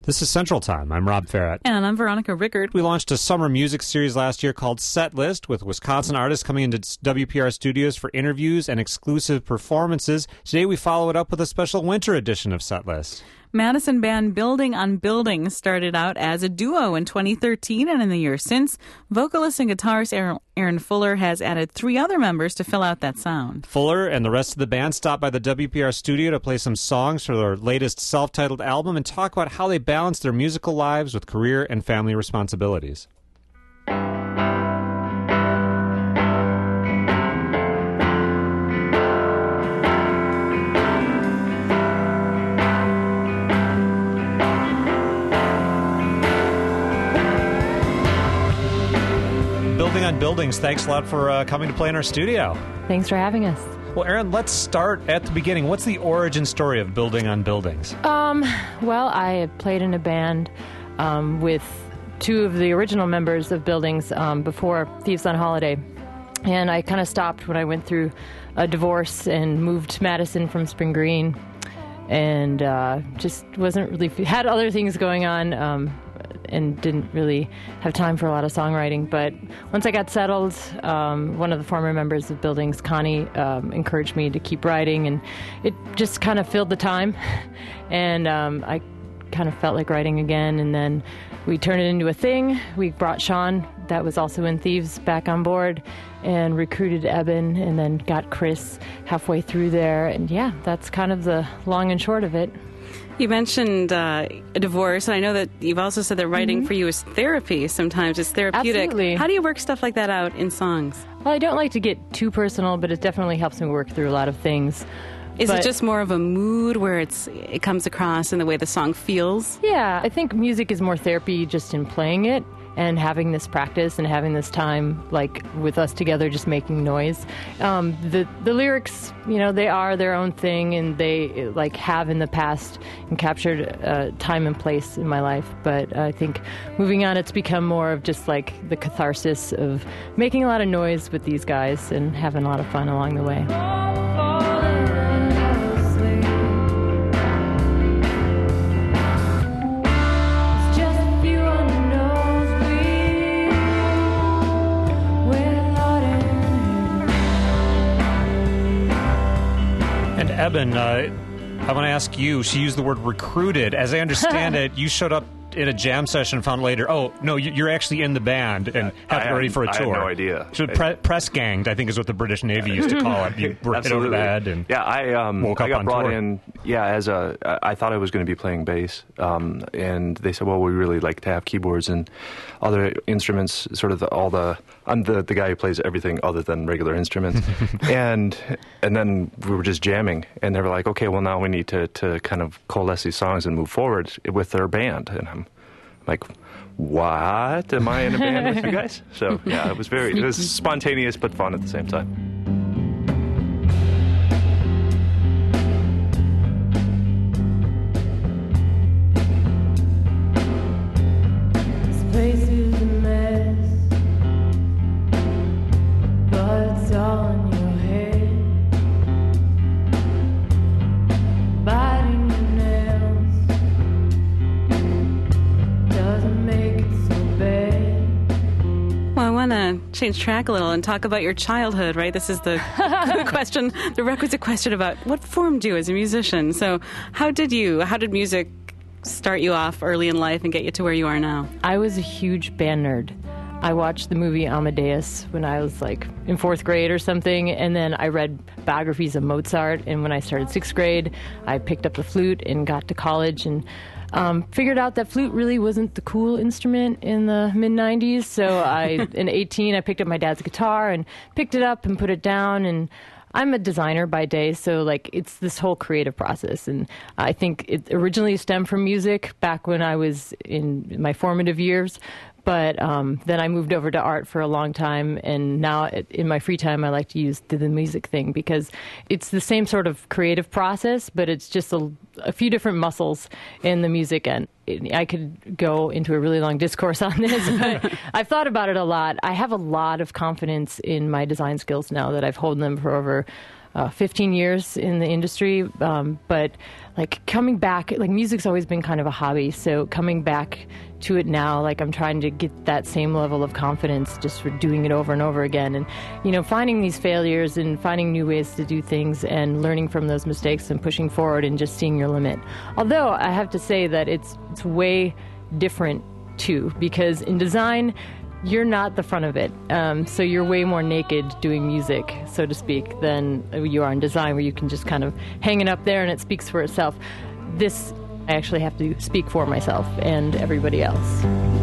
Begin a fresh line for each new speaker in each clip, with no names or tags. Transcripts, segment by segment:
This is Central Time. I'm Rob Farrett.
And I'm Veronica Rickard.
We launched a summer music series last year called Set List with Wisconsin artists coming into WPR studios for interviews and exclusive performances. Today we follow it up with a special winter edition of Set List.
Madison band Building on Buildings started out as a duo in 2013, and in the years since, vocalist and guitarist Aaron Fuller has added 3 other members to fill out that sound.
Fuller and the rest of the band stopped by the WPR studio to play some songs for their latest self-titled album and talk about how they balance their musical lives with career and family responsibilities. Building on Buildings, thanks a lot for coming to play in our studio.
Thanks for having us.
Well, Aaron, let's start at the beginning. What's the origin story of Building on Buildings?
Well, I had played in a band with 2 of the original members of Buildings before Thieves on Holiday. And I kind of stopped when I went through a divorce and moved to Madison from Spring Green. And just wasn't really... had other things going on and didn't really have time for a lot of songwriting. But once I got settled, one of the former members of Buildings, Connie, encouraged me to keep writing, and it just kind of filled the time. And I kind of felt like writing again, and then we turned it into a thing. We brought Sean, that was also in Thieves, back on board, and recruited Eben, and then got Chris halfway through there. And yeah, that's kind of the long and short of it.
You mentioned a divorce, and I know that you've also said that writing for you is therapy. Sometimes it's therapeutic.
Absolutely.
How do you work stuff like that out in songs?
Well, I don't like to get too personal, but it definitely helps me work through a lot of things.
Is it just more of a mood where it comes across in the way the song feels?
Yeah, I think music is more therapy just in playing it and having this practice and having this time, like, with us together just making noise. The lyrics, they are their own thing, and they, like, have in the past and captured time and place in my life. But I think moving on, it's become more of just, like, the catharsis of making a lot of noise with these guys and having a lot of fun along the way.
Eben, I want to ask you, she used the word recruited. As I understand it, you showed up in a jam session and found later, oh, no, you're actually in the band and have it ready for a tour.
I had no idea.
So press ganged, I think, is what the British Navy used to call it. You were hit over the head and
I got brought in, as I thought I was going to be playing bass, and they said, well, we really like to have keyboards and other instruments, sort of I'm the guy who plays everything other than regular instruments. and then we were just jamming, and they were like, okay, well, now we need to kind of coalesce these songs and move forward with their band. And I'm like, what? Am I in a band with you guys? So, yeah, it was spontaneous but fun at the same time.
Change track a little and talk about your childhood, right? This is the question, the requisite question about what formed you as a musician. So how did music start you off early in life and get you to where you are now?
I was a huge band nerd. I watched the movie Amadeus when I was like in 4th grade or something, and then I read biographies of Mozart, and when I started 6th grade, I picked up the flute and got to college and figured out that flute really wasn't the cool instrument in the mid-'90s, so in 18, I picked up my dad's guitar and picked it up and put it down, and I'm a designer by day, so like it's this whole creative process, and I think it originally stemmed from music back when I was in my formative years, but then I moved over to art for a long time, and now in my free time I like to use the music thing because it's the same sort of creative process, but it's just a few different muscles in the music end. I could go into a really long discourse on this, but I've thought about it a lot. I have a lot of confidence in my design skills now that I've honed them for over 15 years in the industry, but like coming back, like music's always been kind of a hobby, so coming back to it now, like I'm trying to get that same level of confidence just for doing it over and over again, and finding these failures and finding new ways to do things and learning from those mistakes and pushing forward and just seeing your limit. Although I have to say that it's way different too, because in design you're not the front of it, so you're way more naked doing music, so to speak, than you are in design, where you can just kind of hang it up there and it speaks for itself. This, I actually have to speak for myself and everybody else.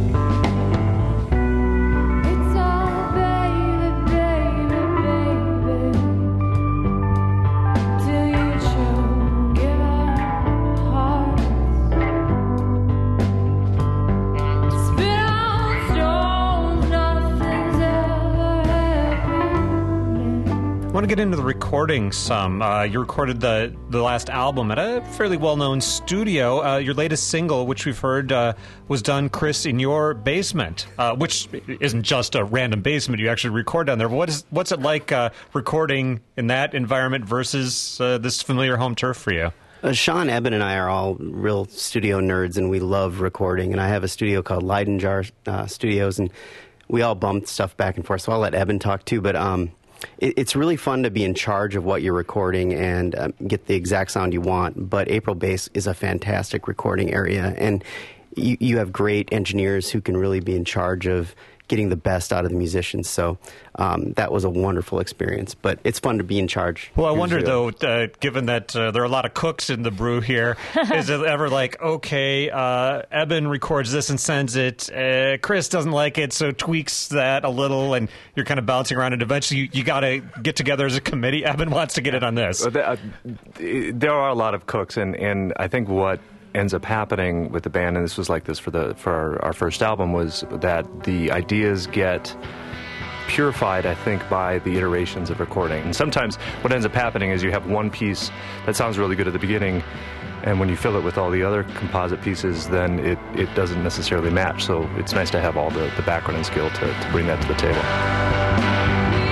I want to get into the recording some. You recorded the last album at a fairly well-known studio. Your latest single, which we've heard, was done, Chris, in your basement, which isn't just a random basement. You actually record down there. But what's it like recording in that environment versus this familiar home turf for you?
Sean, Eben, and I are all real studio nerds, and we love recording. And I have a studio called Leyden Jar Studios, and we all bump stuff back and forth. So I'll let Eben talk too. But it's really fun to be in charge of what you're recording and get the exact sound you want. But April Bass is a fantastic recording area, and you have great engineers who can really be in charge of getting the best out of the musicians. So that was a wonderful experience, but it's fun to be in charge.
Well, I wonder, though, given that there are a lot of cooks in the brew here, is it ever like, okay, Eben records this and sends it, Chris doesn't like it, so tweaks that a little, and you're kind of bouncing around, and eventually you got to get together as a committee. Eben wants to get it on this.
There are a lot of cooks, and I think what ends up happening with the band, and this was like this for our first album, was that the ideas get purified, I think, by the iterations of recording. And sometimes what ends up happening is you have one piece that sounds really good at the beginning, and when you fill it with all the other composite pieces, then it doesn't necessarily match. So it's nice to have all the background and skill to bring that to the table.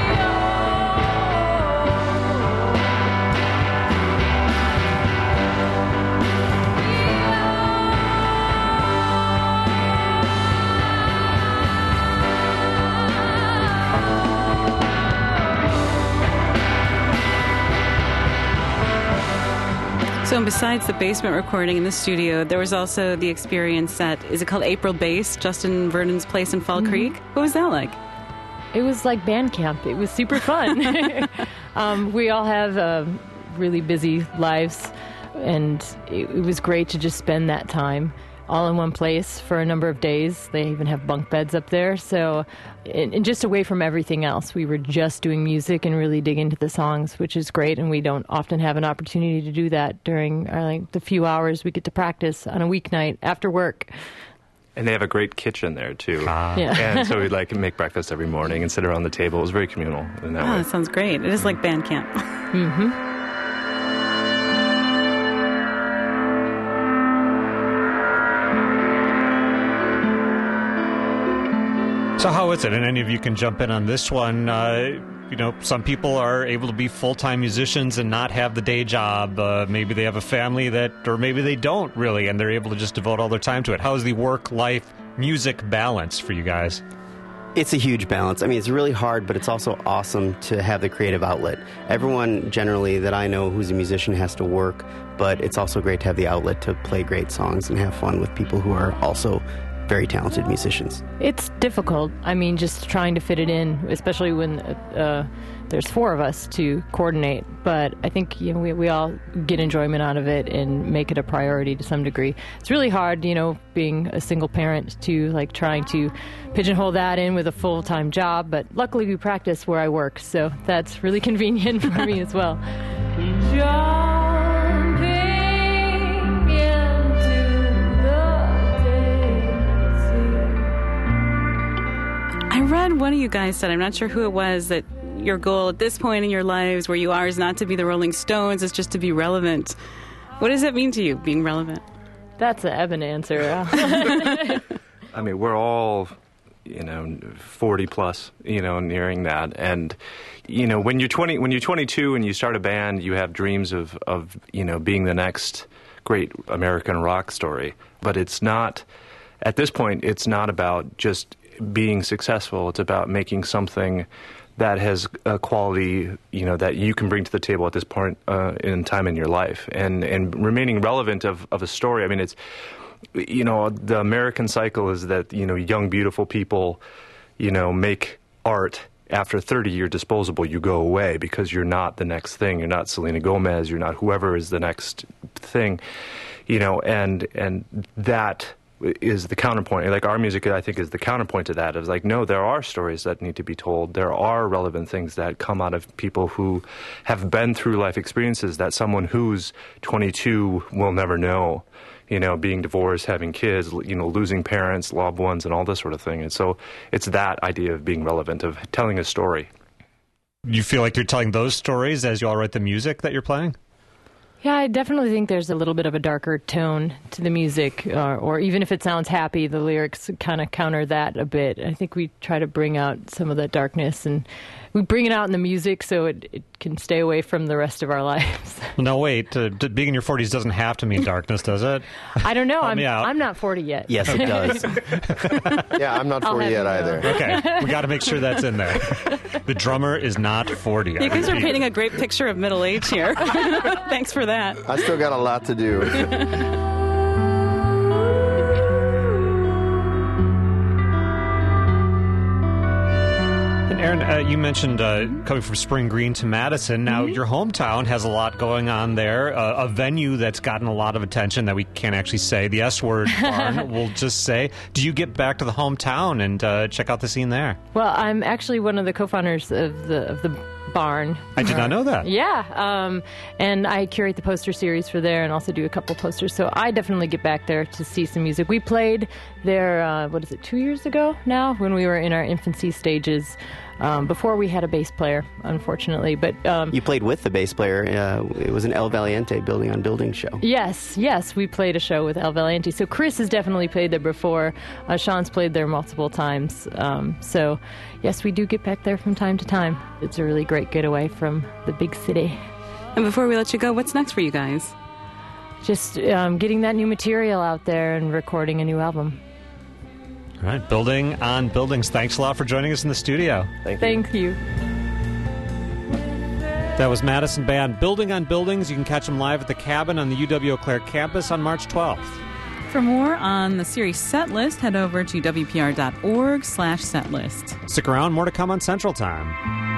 So besides the basement recording in the studio, there was also the experience at, is it called April Bass, Justin Vernon's place in Fall Creek? What was that like?
It was like band camp. It was super fun. We all have really busy lives, and it was great to just spend that time all in one place for a number of days. They even have bunk beds up there. So, and just away from everything else. We were just doing music and really dig into the songs, which is great. And we don't often have an opportunity to do that during the few hours we get to practice on a weeknight after work.
And they have a great kitchen there, too.
Yeah.
And so we'd make breakfast every morning and sit around the table. It was very communal in that way.
That sounds great. It is like band camp.
Mm-hmm.
So how is it? And any of you can jump in on this one. Some people are able to be full-time musicians and not have the day job. Maybe they have a family or maybe they don't really, and they're able to just devote all their time to it. How is the work-life music balance for you guys?
It's a huge balance. I mean, it's really hard, but it's also awesome to have the creative outlet. Everyone generally that I know who's a musician has to work, but it's also great to have the outlet to play great songs and have fun with people who are also very talented musicians.
It's difficult. I mean, just trying to fit it in, especially when there's four of us to coordinate. But I think we all get enjoyment out of it and make it a priority to some degree. It's really hard, being a single parent, to trying to pigeonhole that in with a full-time job. But luckily, we practice where I work, so that's really convenient for me as well.
I read one of you guys said, I'm not sure who it was, that your goal at this point in your lives where you are is not to be the Rolling Stones, it's just to be relevant. What does that mean to you, being relevant?
That's an Eben answer.
I mean, we're all, 40 plus, nearing that. And, when you're 22 and you start a band, you have dreams of being the next great American rock story. But it's not, at this point, it's not about just being successful. It's about making something that has a quality, that you can bring to the table at this point in time in your life, and remaining relevant of a story. I mean, it's, the American cycle is that, young, beautiful people, make art. After 30, you're disposable. You go away because you're not the next thing. You're not Selena Gomez. You're not whoever is the next thing, and that is the counterpoint. Like our music, I think, is the counterpoint to that. It's like, no, there are stories that need to be told. There are relevant things that come out of people who have been through life experiences that someone who's 22 will never know. Being divorced, having kids, losing parents, loved ones, and all this sort of thing. And so it's that idea of being relevant, of telling a story.
You feel like you're telling those stories as you all write the music that you're playing?
Yeah, I definitely think there's a little bit of a darker tone to the music, or even if it sounds happy, the lyrics kind of counter that a bit. I think we try to bring out some of that darkness, and we bring it out in the music so it can stay away from the rest of our lives.
No, wait. Being in your 40s doesn't have to mean darkness, does it?
I don't know. I'm not 40 yet.
Yes, it does.
Yeah, I'm not 40 yet either.
Okay, we got to make sure that's in there. The drummer is not 40.
You guys are painting a great picture of middle age here. Thanks for that.
I still got a lot to do.
Aaron, you mentioned coming from Spring Green to Madison. Now, your hometown has a lot going on there. A venue that's gotten a lot of attention that we can't actually say. The S-word barn, we'll just say. Do you get back to the hometown and check out the scene there?
Well, I'm actually one of the co-founders of the barn.
I did not know that.
Yeah, and I curate the poster series for there and also do a couple posters. So I definitely get back there to see some music. We played there, 2 years ago now, when we were in our infancy stages. Before we had a bass player, unfortunately. But
you played with the bass player. It was an El Valiente Building on Building show.
Yes, we played a show with El Valiente. So Chris has definitely played there before. Sean's played there multiple times. So yes, we do get back there from time to time. It's a really great getaway from the big city.
And before we let you go, what's next for you guys?
Just getting that new material out there and recording a new album.
All right, Building on Buildings. Thanks a lot for joining us in the studio.
Thank you.
That was Madison band Building on Buildings. You can catch them live at the Cabin on the UW Eau Claire campus on March 12th.
For more on the series Setlist, head over to wpr.org/setlist.
Stick around, more to come on Central Time.